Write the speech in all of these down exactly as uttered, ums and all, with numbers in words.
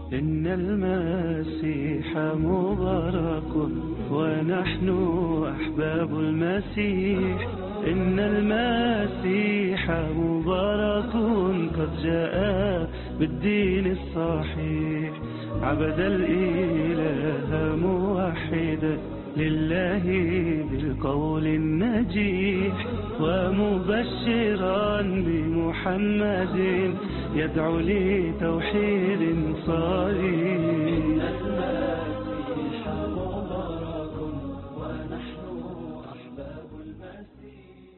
إن المسيح مبارك ونحن أحباب المسيح. إن المسيح مبارك قد جاء بالدين الصحيح. عبد الإله موحدا لله بالقول النجيح، ومبشرا بمحمد يدعو لتوحيد صريح. المسيح مبارك ونحن أحباب المسيح.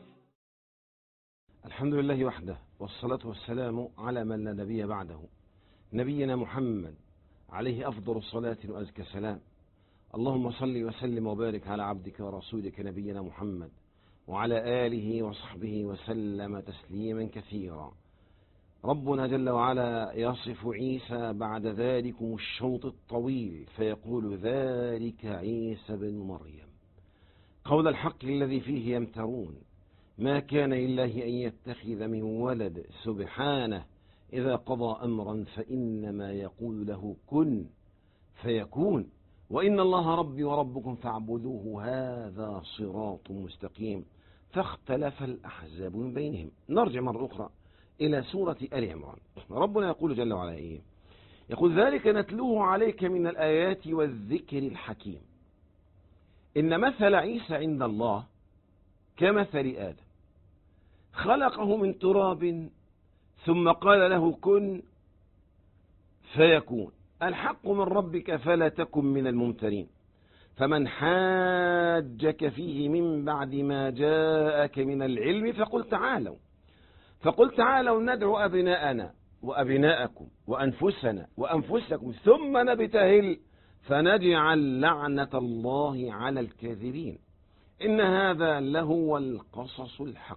الحمد لله وحده، والصلاة والسلام على من لا نبي بعده، نبينا محمد عليه أفضل الصلاة وأزكى السلام. اللهم صل وسلم وبارك على عبدك ورسولك نبينا محمد وعلى آله وصحبه وسلم تسليما كثيرا. ربنا جل وعلا يصف عيسى بعد ذلكم الشوط الطويل فيقول: ذلك عيسى بن مريم قول الحق الذي فيه يمترون، ما كان لله أن يتخذ من ولد سبحانه، إذا قضى أمرا فإنما يقول له كن فيكون، وإن الله ربي وربكم فاعبدوه هذا صراط مستقيم. فاختلف الأحزاب من بينهم. نرجع مرة أخرى إلى سورة آل عمران. ربنا يقول جل وعلا إيه؟ يقول: ذلك نتلوه عليك من الآيات والذكر الحكيم. إن مثل عيسى عند الله كمثل آدم، خلقه من تراب ثم قال له كن فيكون. الحق من ربك فلا تكن من الممترين. فمن حاجك فيه من بعد ما جاءك من العلم فقل تعالوا فقل تعالوا ندعو أبناءنا وأبناءكم وأنفسنا وأنفسكم ثم نبتهل فنجعل لعنة الله على الكاذبين. إن هذا لهو القصص الحق،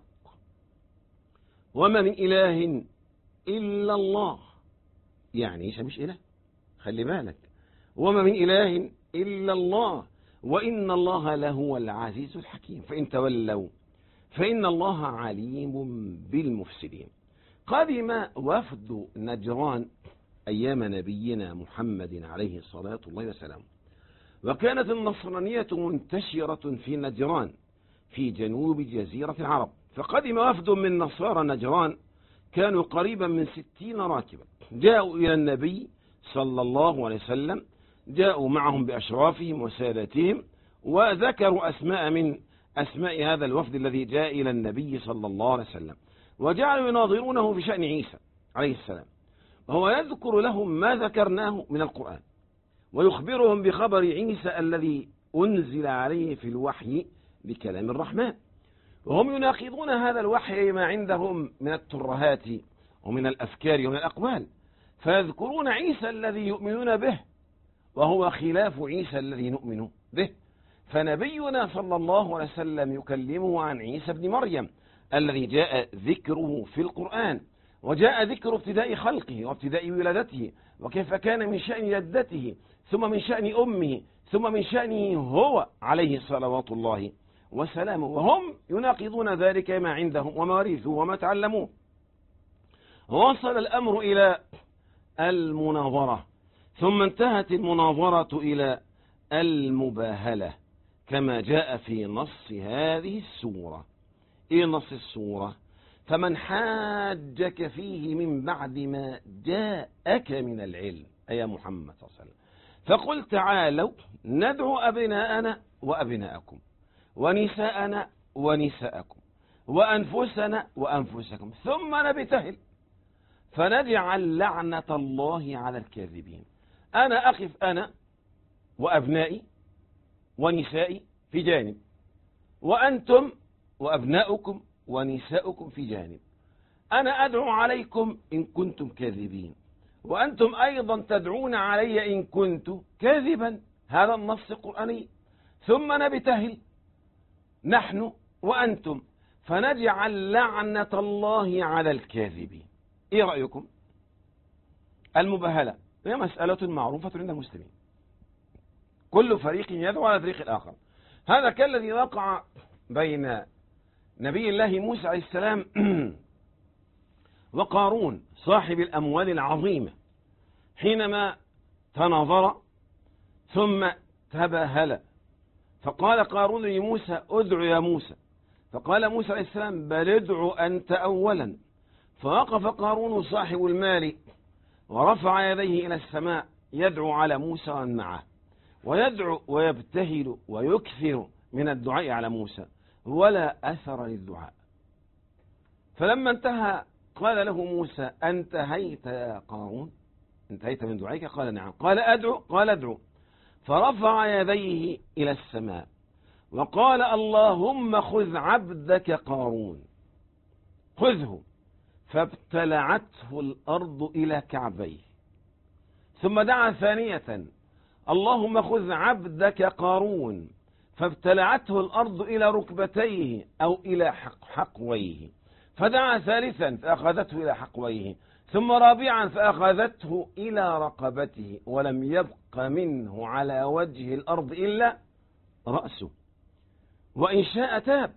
وما من إله إلا الله. يعني إيش مش إله؟ خلي بالك، وما من إله إلا الله وإن الله لهو العزيز الحكيم. فإن تولوا فإن الله عليم بالمفسدين. قدم وفد نجران أيام نبينا محمد عليه الصلاة والسلام، وكانت النصرانية منتشرة في نجران في جنوب جزيرة العرب. فقدم وفد من نصارى نجران، كانوا قريبا من ستين راكبا، جاءوا إلى النبي صلى الله عليه وسلم، جاءوا معهم بأشرافهم وسادتهم، وذكروا أسماء من أسماء هذا الوفد الذي جاء إلى النبي صلى الله عليه وسلم، وجعلوا يناظرونه في شأن عيسى عليه السلام، وهو يذكر لهم ما ذكرناه من القرآن، ويخبرهم بخبر عيسى الذي أنزل عليه في الوحي بكلام الرحمن، وهم يناقضون هذا الوحي ما عندهم من الترهات ومن الأفكار ومن الأقوال، فيذكرون عيسى الذي يؤمنون به وهو خلاف عيسى الذي نؤمن به. فنبينا صلى الله عليه وسلم يكلمه عن عيسى بن مريم الذي جاء ذكره في القرآن، وجاء ذكر ابتداء خلقه وابتداء ولادته، وكيف كان من شأن جدته ثم من شأن أمه ثم من شأنه هو عليه صلوات الله وسلامه، وهم يناقضون ذلك ما عندهم وما ورثوا وما تعلموه. وصل الأمر إلى المناظرة، ثم انتهت المناظرة إلى المباهلة كما جاء في نص هذه السورة. إيه نص السورة؟ فمن حاجك فيه من بعد ما جاءك من العلم، أي محمد صلى الله عليه وسلم، فقل تعالوا ندعو أبناءنا وأبناءكم ونساءنا ونساءكم وأنفسنا وأنفسكم ثم نبتهل فنجعل لعنة الله على الكاذبين. أنا أقف أنا وأبنائي ونسائي في جانب، وأنتم وأبناؤكم ونساؤكم في جانب. أنا أدعو عليكم إن كنتم كاذبين، وأنتم أيضا تدعون علي إن كنت كاذبا. هذا النص القرآني. ثم نبتهل نحن وأنتم فنجعل لعنة الله على الكاذبين. إيه رأيكم؟ المباهلة هي مسألة معروفة عند المسلمين، كل فريق يدعو على فريق الآخر. هذا كالذي وقع بين نبي الله موسى عليه السلام وقارون صاحب الأموال العظيمة، حينما تناظر ثم تباهل، فقال قارون لموسى ادع يا موسى، فقال موسى عليه السلام بل ادع أنت أولا. فوقف قارون صاحب المال ورفع يديه إلى السماء يدعو على موسى ومن معه، ويدعو ويبتهل ويكثر من الدعاء على موسى ولا أثر للدعاء. فلما انتهى قال له موسى انتهيت يا قارون؟ انتهيت من دعائك؟ قال نعم. قال أدعو؟ قال أدعو. فرفع يديه إلى السماء وقال اللهم خذ عبدك قارون، خذه. فابتلعته الأرض إلى كعبيه. ثم دعا ثانية اللهم خذ عبدك قارون، فابتلعته الأرض إلى ركبتيه أو إلى حقويه. فدعا ثالثا فأخذته إلى حقويه، ثم رابعا فأخذته إلى رقبته، ولم يبق منه على وجه الأرض إلا رأسه، وإن شاء تاب.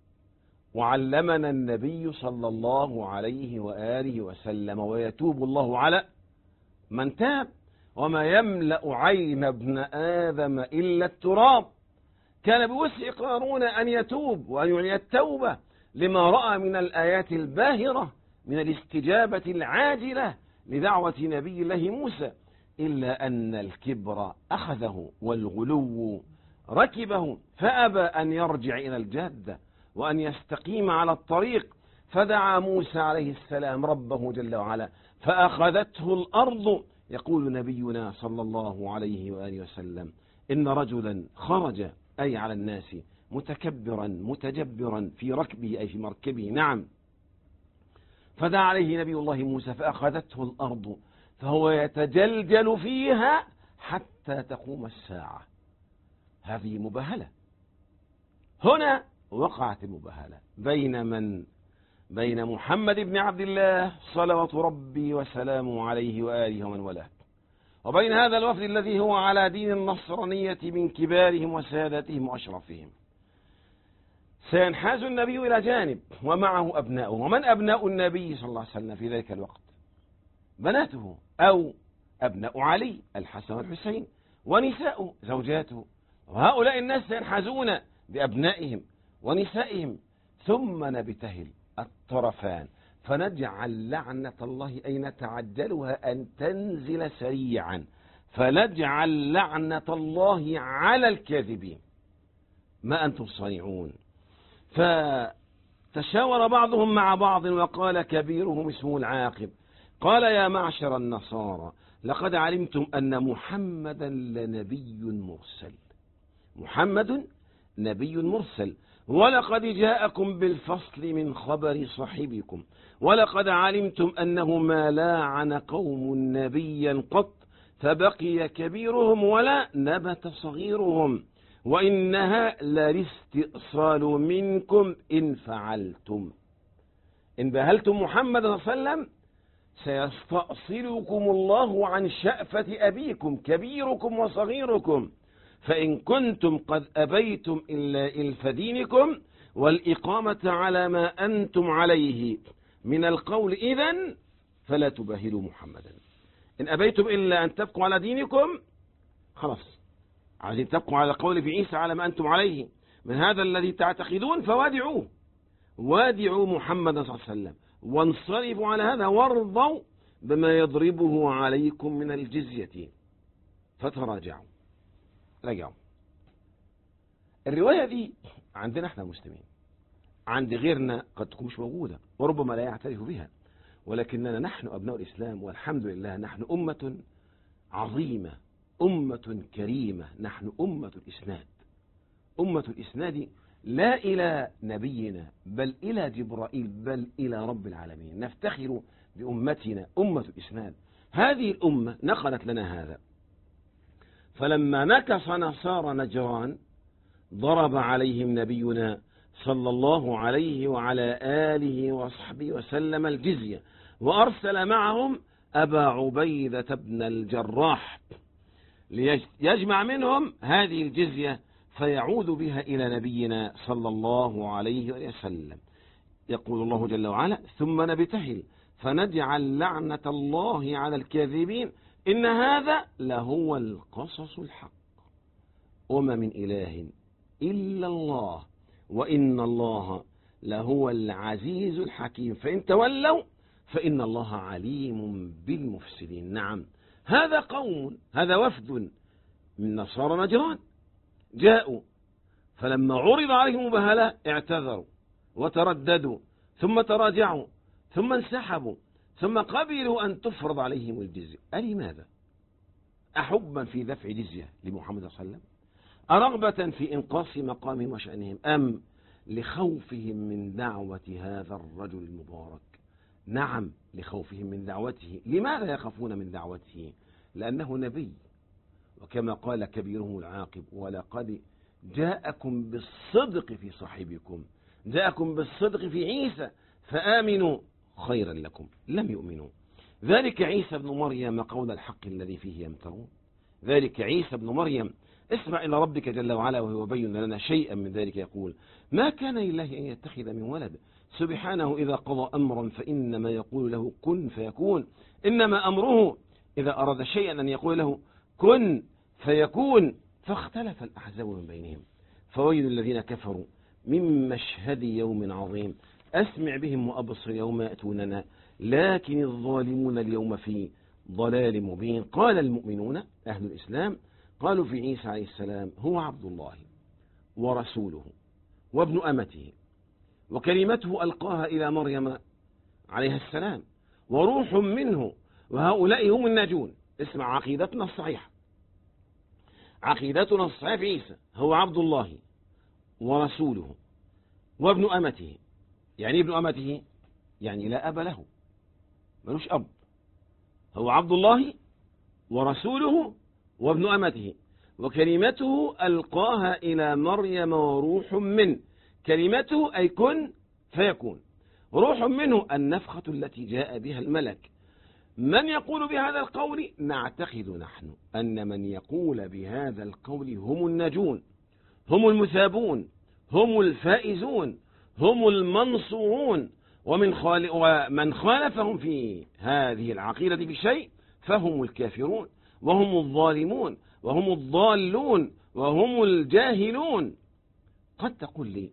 وعلمنا النبي صلى الله عليه وآله وسلم ويتوب الله على من تاب، وما يملأ عين ابن آدم إلا التراب. كان بوسع قارون أن يتوب وأن يعلن التوبة لما رأى من الآيات الباهرة من الاستجابة العاجلة لدعوة نبي الله موسى، إلا أن الكبر أخذه والغلو ركبه، فأبى أن يرجع إلى الجادة وأن يستقيم على الطريق. فدعا موسى عليه السلام ربه جل وعلا فأخذته الأرض. يقول نبينا صلى الله عليه وآله وسلم إن رجلا خرج أي على الناس متكبرا متجبرا في ركبه أي في مركبه، نعم، فدعا عليه نبي الله موسى فأخذته الأرض فهو يتجلجل فيها حتى تقوم الساعة. هذه مباهلة. هنا وقعت المباهلة بين من؟ بين محمد بن عبد الله صلوات ربي وسلامه عليه وآله ومن والاه، وبين هذا الوفد الذي هو على دين النصرانية من كبارهم وسادتهم وأشرفهم. سينحاز النبي إلى جانب ومعه أبناؤه. ومن أبناء النبي صلى الله عليه وسلم في ذلك الوقت؟ بناته أو أبناء علي الحسن والحسين، ونساء زوجاته. وهؤلاء الناس سينحازون بأبنائهم ونسائهم، ثم نبتهل الطرفان فنجعل لعنة الله أي نتعجلها أن تنزل سريعا، فنجعل لعنة الله على الكاذبين. ما أنتم صانعون؟ فتشاور بعضهم مع بعض وقال كبيرهم اسمه العاقب قال يا معشر النصارى لقد علمتم أن محمدا لنبي مرسل. محمد نبي مرسل، ولقد جاءكم بالفصل من خبر صاحبكم، ولقد علمتم أنه ما لاعن قوم نبيا قط فبقي كبيرهم ولا نبت صغيرهم، وإنها للاستئصال منكم إن فعلتم. إن بهلتم محمد صلى الله عليه وسلم سيستأصلكم الله عن شأفة أبيكم كبيركم وصغيركم، فإن كنتم قد أبيتم إلا إلف دينكم والإقامة على ما أنتم عليه من القول إذن فلا تباهلوا محمدا. إن أبيتم إلا أن تبقوا على دينكم خلاص، عايزين تبقوا على قول في عيسى على ما أنتم عليه من هذا الذي تعتقدون، فوادعوه، وادعوا محمد صلى الله عليه وسلم وانصرفوا على هذا وارضوا بما يضربه عليكم من الجزية. فتراجعوا، رجعوا. الرواية دي عندنا احنا مسلمين، عند غيرنا قد تكون مش موجودة وربما لا يعترف بها، ولكننا نحن أبناء الإسلام والحمد لله نحن أمة عظيمة، أمة كريمة، نحن أمة الإسناد. أمة الإسناد لا إلى نبينا بل إلى جبرائيل بل إلى رب العالمين. نفتخر بأمتنا أمة الإسناد. هذه الأمة نقلت لنا هذا. فلما نكص نصارى نجران ضرب عليهم نبينا صلى الله عليه وعلى آله وصحبه وسلم الجزية، وأرسل معهم أبا عبيدة بن الجراح ليجمع منهم هذه الجزية فيعود بها إلى نبينا صلى الله عليه وسلم. يقول الله جل وعلا ثم نبتهل فنجعل لعنة الله على الكاذبين إن هذا لهو القصص الحق وما من إله إلا الله وإن الله لهو العزيز الحكيم فإن تولوا فإن الله عليم بالمفسدين. نعم، هذا قوم، هذا وفد من نصارى نجران جاءوا، فلما عرض عليهم مباهلة اعتذروا وترددوا ثم تراجعوا ثم انسحبوا ثم قبلوا أن تفرض عليهم الجزية. ألماذا؟ أحبا في دفع جزية لمحمد صلى الله عليه وسلم، أرغبة في إنقاص مقامهم وشأنهم، أم لخوفهم من دعوة هذا الرجل المبارك؟ نعم، لخوفهم من دعوته. لماذا يخافون من دعوته؟ لأنه نبي، وكما قال كبيرهم العاقب: ولقد جاءكم بالصدق في صاحبكم، جاءكم بالصدق في عيسى فآمنوا خيرا لكم. لم يؤمنوا. ذلك عيسى بن مريم قول الحق الذي فيه يمترون. ذلك عيسى بن مريم، اسمع إلى ربك جل وعلا وهو يبين لنا شيئا من ذلك، يقول: ما كان لله أن يتخذ من ولد، سبحانه إذا قضى أمرا فإنما يقول له كن فيكون، إنما أمره إذا أراد شيئا أن يقول له كن فيكون. فاختلف الأحزاب من بينهم، فويل الذين كفروا من مشهد يوم عظيم، أسمع بهم وأبصر يوم يأتوننا، لكن الظالمون اليوم في ضلال مبين. قال المؤمنون أهل الإسلام قالوا في عيسى عليه السلام: هو عبد الله ورسوله وابن أمته وكلمته ألقاها إلى مريم عليها السلام وروح منه وهؤلاء هم الناجون. اسمع عقيدتنا الصحيحة، عقيدتنا الصحيحة في عيسى: هو عبد الله ورسوله وابن أمته. يعني ابن أمته يعني لا أب له، ملوش أب. هو عبد الله ورسوله وابن أمته وكلمته ألقاها إلى مريم وروح منه. كلمته أي كن فيكون، روح منه النفخة التي جاء بها الملك. من يقول بهذا القول؟ نعتقد نحن أن من يقول بهذا القول هم الناجون، هم المثابون، هم الفائزون، هم المنصورون، ومن خال... ومن خالفهم في هذه العقيدة بشيء فهم الكافرون وهم الظالمون وهم الضالون وهم الجاهلون. قد تقول لي،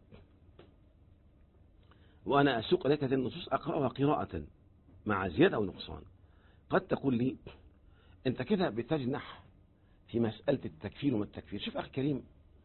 وأنا أسوق لك هذه النصوص أقرأها قراءة مع زيادة أو نقصان، قد تقول لي أنت كده بتجنح في مسألة التكفير وما التكفير. شوف أخي كريم،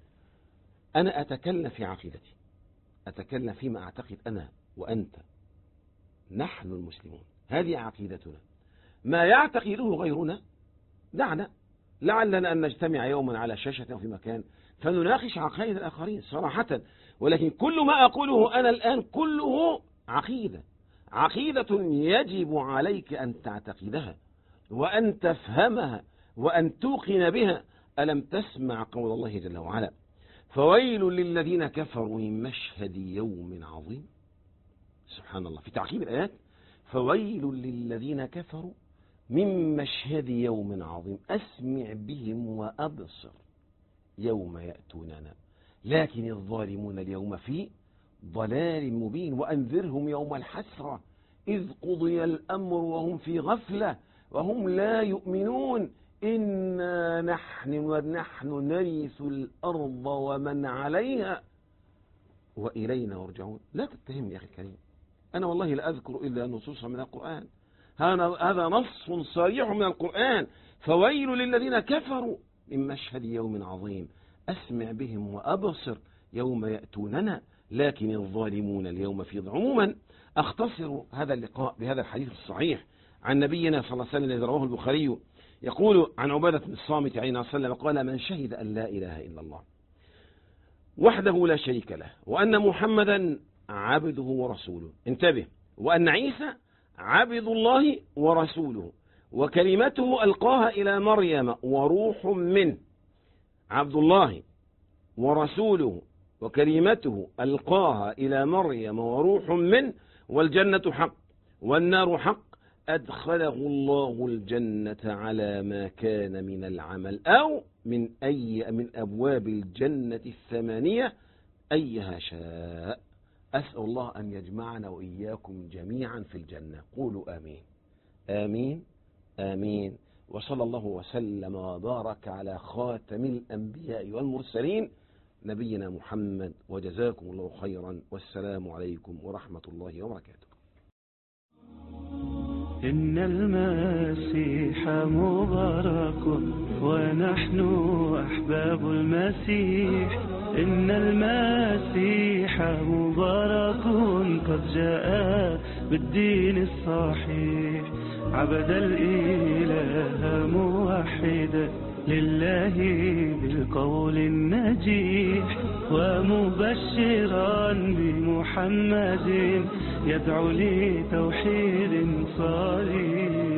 أنا أتكلم في عقيدتي، أتكلم فيما أعتقد أنا وأنت، نحن المسلمون، هذه عقيدتنا. ما يعتقده غيرنا دعنا، لعلنا أن نجتمع يوما على شاشة أو في مكان فنناقش عقائد الآخرين صراحة، ولكن كل ما أقوله أنا الآن كله عقيدة، عقيدة يجب عليك أن تعتقدها وأن تفهمها وأن توقن بها. ألم تسمع قول الله جل وعلا: فويل للذين كفروا من مشهد يوم عظيم. سبحان الله، في تعقيب الآيات: فويل للذين كفروا من مشهد يوم عظيم، أسمع بهم وأبصر يوم يأتوننا، لكن الظالمون اليوم في ضلال مبين. وأنذرهم يوم الحسرة إذ قضي الأمر وهم في غفلة وهم لا يؤمنون، إنا نحن ونحن نرث الأرض ومن عليها وإلينا يرجعون. لا تتهمني يا أخي الكريم، أنا والله لا أذكر إلا نصوصا من القرآن، هذا نص صريح من القرآن: فويل للذين كفروا من مشهد يوم عظيم، أسمع بهم وأبصر يوم يأتوننا، لكن الظالمون اليوم في ضلال. عموما أختصر هذا اللقاء بهذا الحديث الصحيح عن نبينا صلى الله عليه وسلم الذي رواه البخاري، يقول عن عبادة بن الصامت عليه الصلاة والسلام قال: من شهد أن لا إله إلا الله وحده لا شريك له وأن محمدا عبده ورسوله، انتبه، وأن عيسى عبد الله ورسوله وكلمته ألقاها إلى مريم وروح منه. عبد الله ورسوله وكلمته ألقاها إلى مريم وروح منه، والجنة حق والنار حق، أدخله الله الجنة على ما كان من العمل أو من أي من أبواب الجنة الثمانية أيها شاء. أسأل الله أن يجمعنا وإياكم جميعا في الجنة. قولوا آمين آمين آمين. وصلى الله وسلم وبارك على خاتم الأنبياء والمرسلين نبينا محمد، وجزاكم الله خيرا، والسلام عليكم ورحمة الله وبركاته. إن المسيح مبارك ونحن أحباب المسيح. إن المسيح مبارك قد جاء بالدين الصحيح. عبد الإله موحدا لله بالقول النجيح، ومبشرا بمحمد يدعو لتوحيد صريح.